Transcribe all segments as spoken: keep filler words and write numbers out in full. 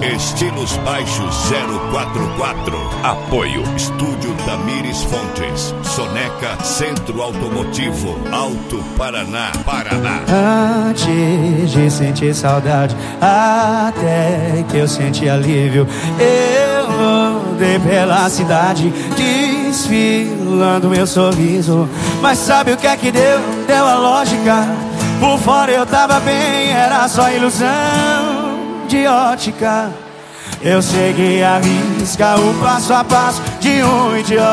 Estilos Baixos zero quatro quatro. Apoio Estúdio Tamires Fontes. Soneca Centro Automotivo Alto Paraná, Paraná. Antes de sentir saudade, até que eu senti alívio, eu andei pela cidade desfilando meu sorriso. Mas sabe o que é que deu? Deu a lógica. Por fora eu tava bem, era só ilusão de ótica. Eu segui a risca, o passo a passo de um idiota.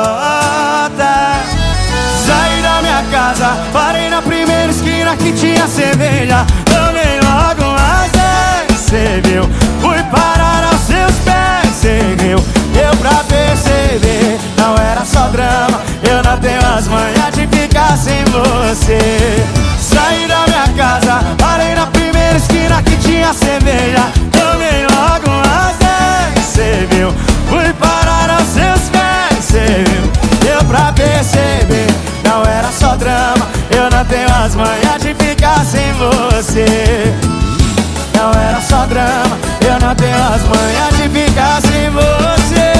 Saí da minha casa, parei na primeira esquina que tinha cerveja. Tomei logo umas dez, cê viu? Fui parar aos seus pés, cê viu? Deu pra perceber, não era só drama. Eu não tenho as manhas de ficar sem você. Saí da minha casa, parei na primeira esquina que tinha cerveja. Tomei logo umas dez, cê viu? Fui parar aos seus pés, cê viu? Deu pra perceber, não era só drama. Eu não tenho as manhas de ficar sem você. Não era só drama, eu não tenho as manhas de ficar sem você.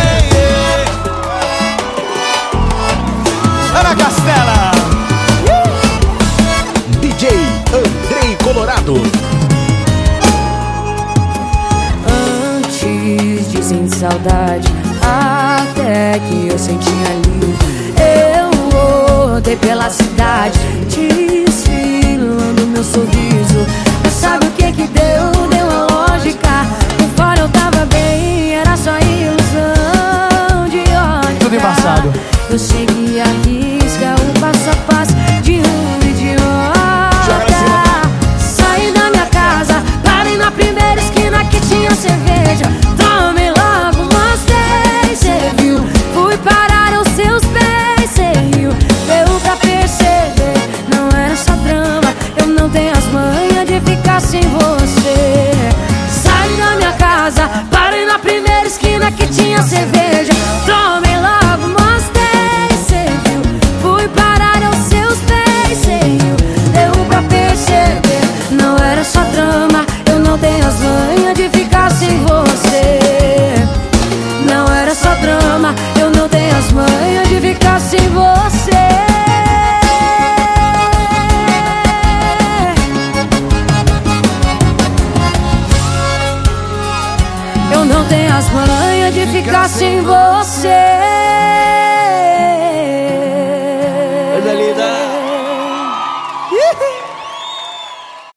Ana Castela, D J Andrei Colorado. Antes de sentir saudade, até que eu senti alívio, eu rodei pela cidade desfilando meu sorriso. Mas sabe o que que deu? Deu a lógica. Por fora eu tava bem, era só ilusão de ótica. Tudo embaçado. Eu segui a risca, o passo a passo de um idiota. Saí da minha casa, parei na primeira esquina que tinha cerveja. Tomei logo umas dez, cê viu? Fui parar aos seus pés, cê riu? Deu pra perceber, não era só drama. Eu não tenho as manhas de ficar sem você. Saí da minha casa, parei na primeira esquina que tinha cerveja. Tomei logo umas dez, cê viu? Fui parar aos seus pés, cê riu? Deu pra perceber, não era só drama. Eu não tenho as manhas de ficar sem você. Não era só drama, eu não tenho as manhas de ficar sem você. Eu não tenho as manhas de ficar sem você.